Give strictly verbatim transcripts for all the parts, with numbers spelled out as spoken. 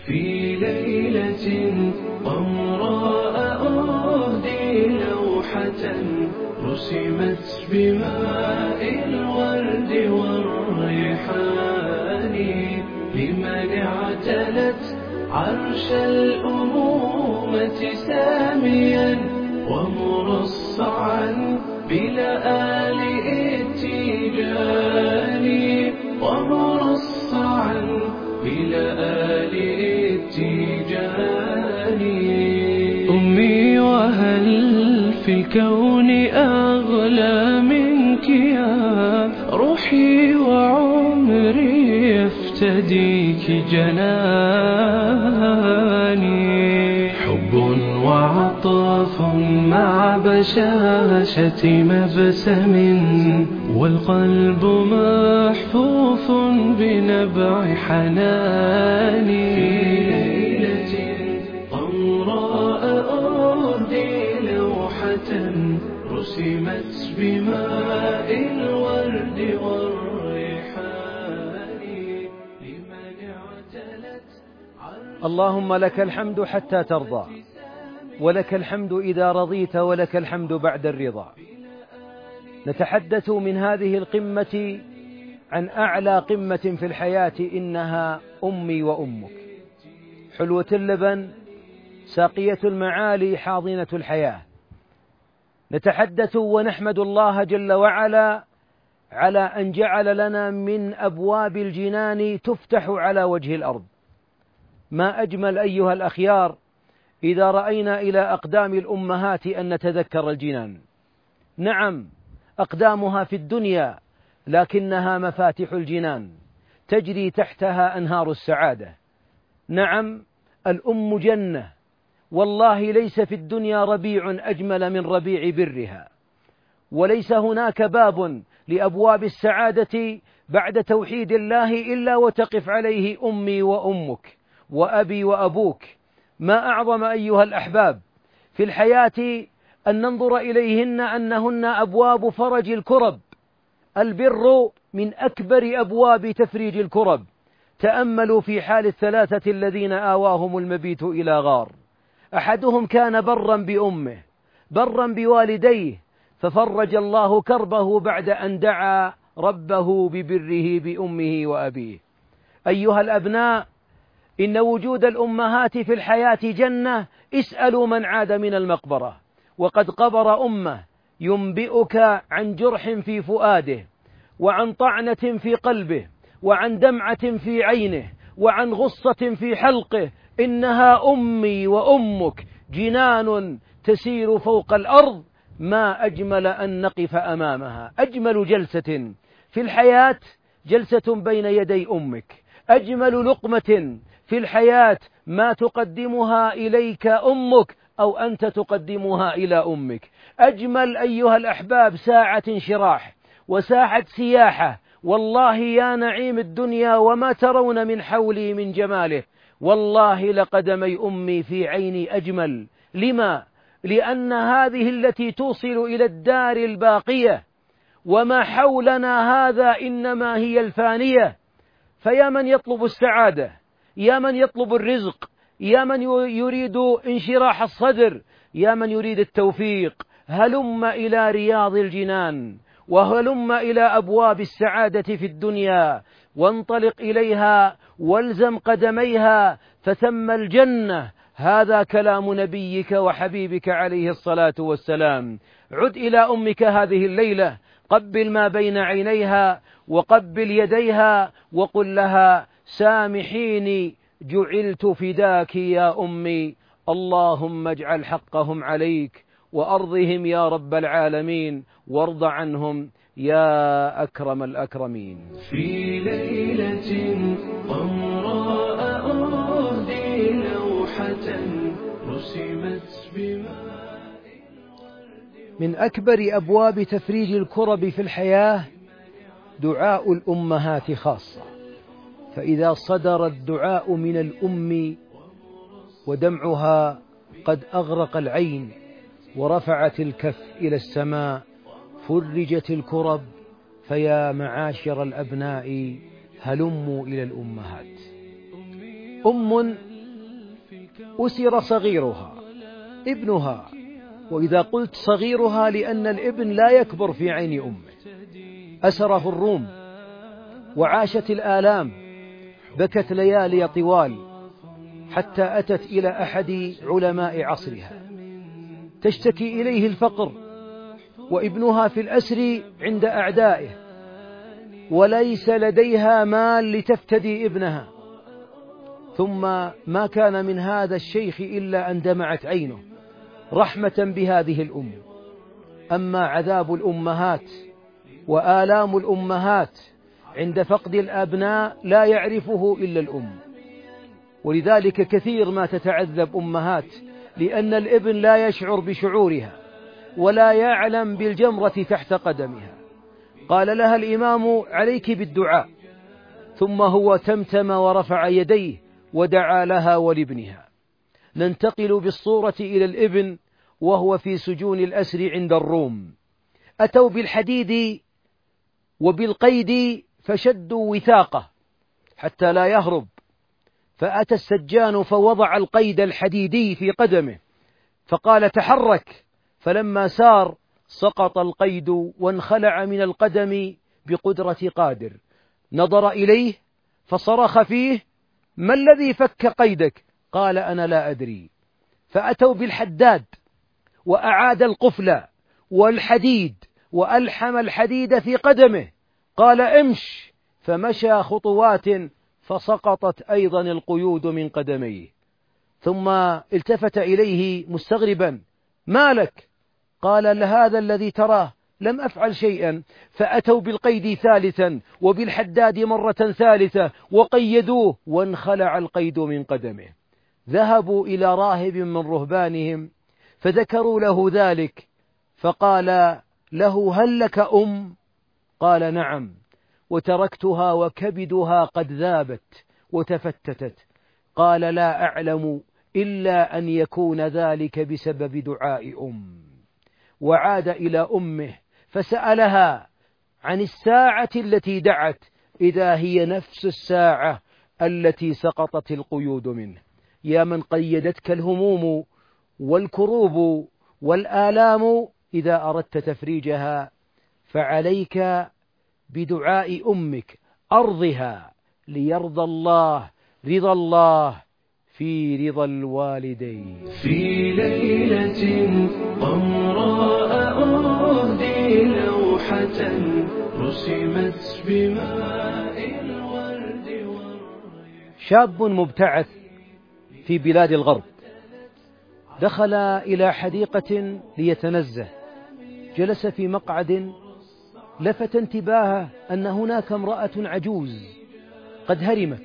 في ليلة قمراء أهدي لوحة رسمت بماء الورد والريحان لمن اعتلت عرش الأمومة ساميا ومرصعا بلآل التيجان ومرصعا بلآل التيجان. أمي وهل في الكون أغلى منك يا روحي وعمري يفتديك جناني حب وعطاف مع بشاشة مبسم والقلب محفوف بنبع حناني. في ليلة قمراء أهدي لوحة رسمت بماء الورد والريحان لمن اعتلت. اللهم لك الحمد حتى ترضى، ولك الحمد إذا رضيت، ولك الحمد بعد الرضا. نتحدث من هذه القمة عن أعلى قمة في الحياة، إنها أمي وأمك، حلوة اللبن ساقية المعالي حاضنة الحياة. نتحدث ونحمد الله جل وعلا على أن جعل لنا من أبواب الجنان تفتح على وجه الأرض. ما أجمل أيها الأخيار إذا رأينا إلى أقدام الأمهات أن نتذكر الجنان. نعم، أقدامها في الدنيا لكنها مفاتح الجنان، تجري تحتها أنهار السعادة. نعم، الأم جنة، والله ليس في الدنيا ربيع أجمل من ربيع برها، وليس هناك باب لأبواب السعادة بعد توحيد الله إلا وتقف عليه أمي وأمك وأبي وأبوك. ما أعظم أيها الأحباب في الحياة أن ننظر إليهن أنهن أبواب فرج الكرب. البر من أكبر أبواب تفريج الكرب. تأملوا في حال الثلاثة الذين آواهم المبيت إلى غار، أحدهم كان برا بأمه برا بوالديه ففرج الله كربه بعد أن دعا ربه ببره بأمه وأبيه. أيها الأبناء، إن وجود الأمهات في الحياة جنة. اسألوا من عاد من المقبرة وقد قبر أمه ينبئك عن جرح في فؤاده، وعن طعنة في قلبه، وعن دمعة في عينه، وعن غصة في حلقه. إنها أمي وأمك جنان تسير فوق الأرض، ما أجمل أن نقف أمامها. أجمل جلسة في الحياة جلسة بين يدي أمك. أجمل لقمة في الحياة ما تقدمها إليك أمك أو أنت تقدمها إلى أمك. أجمل أيها الأحباب ساعة انشراح وساعة سياحة. والله يا نعيم الدنيا وما ترون من حولي من جماله، والله لقدمي أمي في عيني أجمل. لما؟ لأن هذه التي توصل إلى الدار الباقية، وما حولنا هذا إنما هي الفانية. فيا من يطلب السعادة، يا من يطلب الرزق، يا من يريد انشراح الصدر، يا من يريد التوفيق، هلم إلى رياض الجنان، وهلم إلى أبواب السعادة في الدنيا، وانطلق إليها والزم قدميها فثم الجنة. هذا كلام نبيك وحبيبك عليه الصلاة والسلام. عد إلى أمك هذه الليلة، قبل ما بين عينيها وقبل يديها وقل لها: سامحيني جعلت فداك يا أمي، اللهم اجعل حقهم عليك وأرضهم يا رب العالمين، وارض عنهم يا أكرم الأكرمين. في ليلة قمراء أهدي لوحة رسمت بماء. من أكبر أبواب تفريج الكرب في الحياة دعاء الأمهات خاصة. فإذا صدر الدعاء من الأم ودمعها قد أغرق العين ورفعت الكف إلى السماء فرجت الكرب. فيا معاشر الأبناء هلموا إلى الأمهات. أم أسر صغيرها ابنها، وإذا قلت صغيرها لأن الابن لا يكبر في عين أمه، أسره الروم وعاشت الآلام، بكت ليالي طوال حتى أتت إلى أحد علماء عصرها تشتكي إليه الفقر، وابنها في الأسر عند أعدائه، وليس لديها مال لتفتدي ابنها. ثم ما كان من هذا الشيخ إلا أن دمعت عينه رحمة بهذه الأم. أما عذاب الأمهات وآلام الأمهات عند فقد الأبناء لا يعرفه إلا الأم، ولذلك كثير ما تتعذب أمهات لأن الابن لا يشعر بشعورها ولا يعلم بالجمرة تحت قدمها. قال لها الإمام: عليك بالدعاء، ثم هو تمتم ورفع يديه ودعا لها ولابنها. ننتقل بالصورة إلى الابن وهو في سجون الأسر عند الروم. أتوا بالحديد وبالقيد فشدوا وثاقه حتى لا يهرب، فأتى السجان فوضع القيد الحديدي في قدمه فقال: تحرك، فلما سار سقط القيد وانخلع من القدم بقدرة قادر. نظر إليه فصرخ فيه: ما الذي فك قيدك؟ قال: أنا لا أدري. فأتوا بالحداد وأعاد القفل والحديد وألحم الحديد في قدمه، قال: امش، فمشى خطوات فسقطت أيضا القيود من قدميه. ثم التفت إليه مستغربا: ما لك؟ قال: لهذا الذي تراه لم أفعل شيئا. فأتوا بالقيد ثالثا وبالحداد مرة ثالثة وقيدوه وانخلع القيد من قدمه. ذهبوا إلى راهب من رهبانهم فذكروا له ذلك، فقال له: هل لك أم؟ قال: نعم، وتركتها وكبدها قد ذابت وتفتتت. قال: لا أعلم إلا أن يكون ذلك بسبب دعاء أم. وعاد إلى أمه فسألها عن الساعة التي دعت، إذا هي نفس الساعة التي سقطت القيود منه. يا من قيدتك الهموم والكروب والآلام، إذا أردت تفريجها فعليك بدعاء أمك، أرضها ليرضى الله رضا الله في رضا الوالدين. في ليلة قمراء أهدي لوحة رسمت بماء الورد والريح. شاب مبتعث في بلاد الغرب دخل إلى حديقة ليتنزه، جلس في مقعد، لفت انتباهه أن هناك امرأة عجوز قد هرمت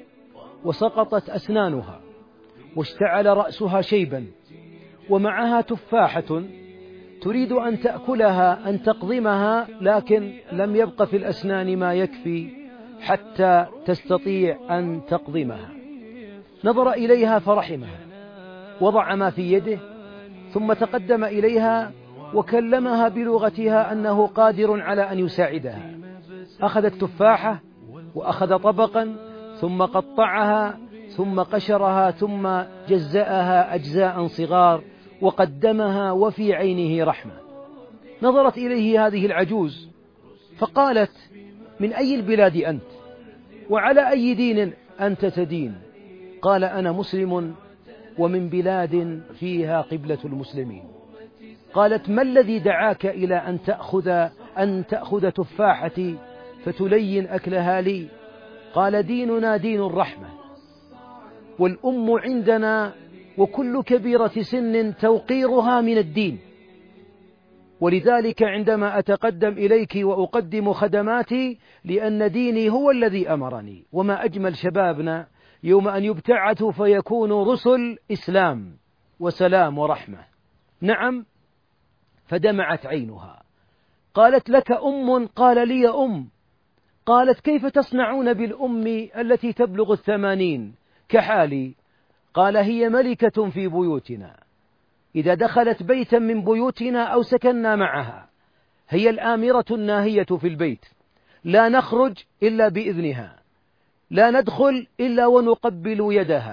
وسقطت أسنانها واشتعل رأسها شيبا، ومعها تفاحة تريد أن تأكلها أن تقضمها، لكن لم يبق في الأسنان ما يكفي حتى تستطيع أن تقضمها. نظر إليها فرحمها، وضع ما في يده ثم تقدم إليها وكلمها بلغتها أنه قادر على أن يساعدها. أخذ التفاحة وأخذ طبقا ثم قطعها ثم قشرها ثم جزأها أجزاء صغار وقدمها وفي عينه رحمة. نظرت إليه هذه العجوز فقالت: من أي البلاد أنت؟ وعلى أي دين أنت تدين؟ قال: أنا مسلم ومن بلاد فيها قبلة المسلمين. قالت: ما الذي دعاك إلى أن تأخذ أن تأخذ تفاحتي فتلين أكلها لي؟ قال: ديننا دين الرحمة، والأم عندنا وكل كبيرة سن توقيرها من الدين، ولذلك عندما أتقدم إليك وأقدم خدماتي لأن ديني هو الذي أمرني. وما أجمل شبابنا يوم أن يبتعثوا فيكونوا رسل إسلام وسلام ورحمة. نعم. فدمعت عينها. قالت: لك أم؟ قال: لي أم. قالت: كيف تصنعون بالأم التي تبلغ الثمانين كحالي؟ قال: هي ملكة في بيوتنا، إذا دخلت بيتا من بيوتنا أو سكننا معها هي الآمرة الناهية في البيت، لا نخرج إلا بإذنها، لا ندخل إلا ونقبل يدها،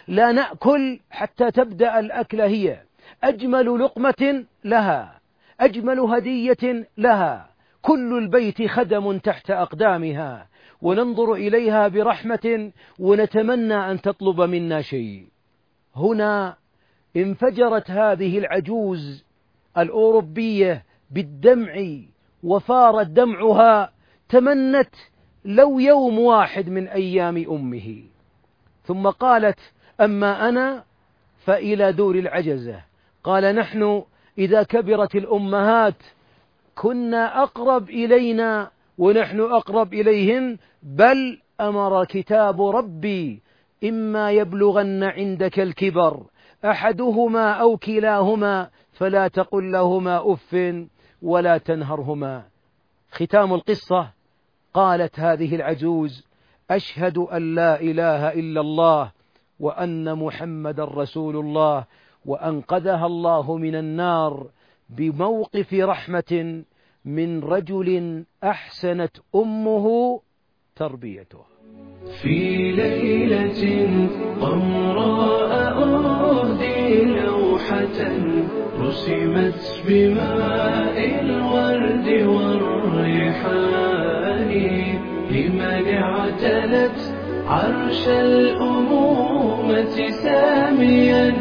لا نأكل حتى تبدأ الأكل هي، أجمل لقمة لها، أجمل هدية لها، كل البيت خدم تحت أقدامها، وننظر إليها برحمة ونتمنى أن تطلب منا شيء. هنا انفجرت هذه العجوز الأوروبية بالدمع، وفارت دمعها، تمنت لو يوم واحد من أيام أمه. ثم قالت: أما أنا فإلى دور العجزة. قال: نحن إذا كبرت الأمهات كنا أقرب إلينا ونحن أقرب إليهن، بل أمر كتاب ربي: إما يبلغن عندك الكبر أحدهما أو كلاهما فلا تقل لهما أف ولا تنهرهما. ختام القصة: قالت هذه العجوز: أشهد أن لا إله إلا الله وأن محمد رسول الله، وأنقذها الله من النار بموقف رحمة من رجل أحسنت أمه تربيته. في ليلة قمراء أهدي لوحة رسمت بماء الورد والريحان، لمن اعتلت عرش الأمومة ساميا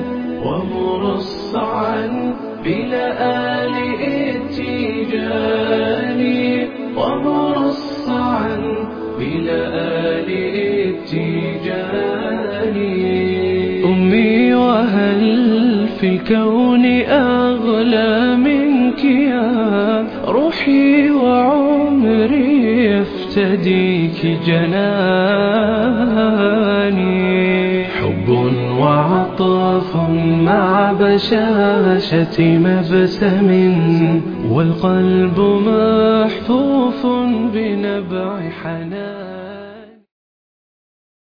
ومرصعا بلآل التيجان، ومرصعا بلآل التيجان. أمي وهل في الكون أغلى منك يا روحي وعمري يفتديك جناني، حب وعطاف مع بشاشة مبسم والقلب محفوف بنبع حنان.